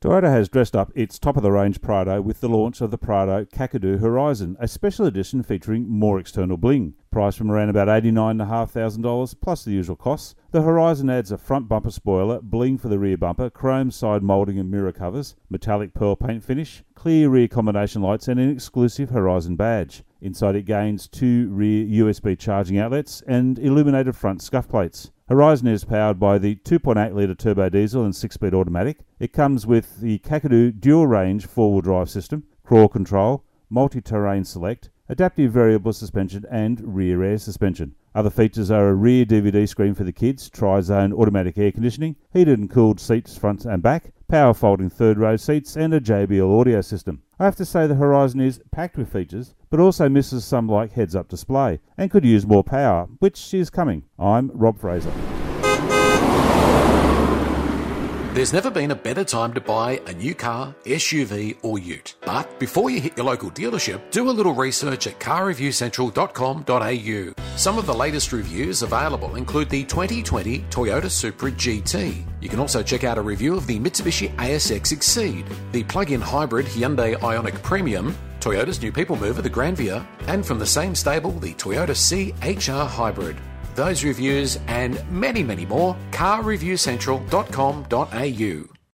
Toyota has dressed up its top-of-the-range Prado with the launch of the Prado Kakadu Horizon, a special edition featuring more external bling. Priced from around about $89,500 plus the usual costs, the Horizon adds a front bumper spoiler, bling for the rear bumper, chrome side moulding and mirror covers, metallic pearl paint finish, clear rear combination lights and an exclusive Horizon badge. Inside it gains 2 rear USB charging outlets and illuminated front scuff plates. Horizon is powered by the 2.8 litre turbo diesel and 6-speed automatic. It comes with the Kakadu dual range 4-wheel drive system, crawl control, multi-terrain select, adaptive variable suspension and rear air suspension. Other features are a rear DVD screen for the kids, tri-zone automatic air conditioning, heated and cooled seats front and back, power folding third row seats and a JBL audio system. I have to say the Horizon is packed with features, but also misses some like heads-up display and could use more power, which is coming. I'm Rob Fraser. There's never been a better time to buy a new car, SUV or ute. But before you hit your local dealership, do a little research at carreviewcentral.com.au. Some of the latest reviews available include the 2020 Toyota Supra GT. You can also check out a review of the Mitsubishi ASX Exceed, the plug-in hybrid Hyundai Ioniq Premium, Toyota's new people mover, the Granvia, and from the same stable, the Toyota C-HR Hybrid. Those reviews and many, many more, carreviewcentral.com.au.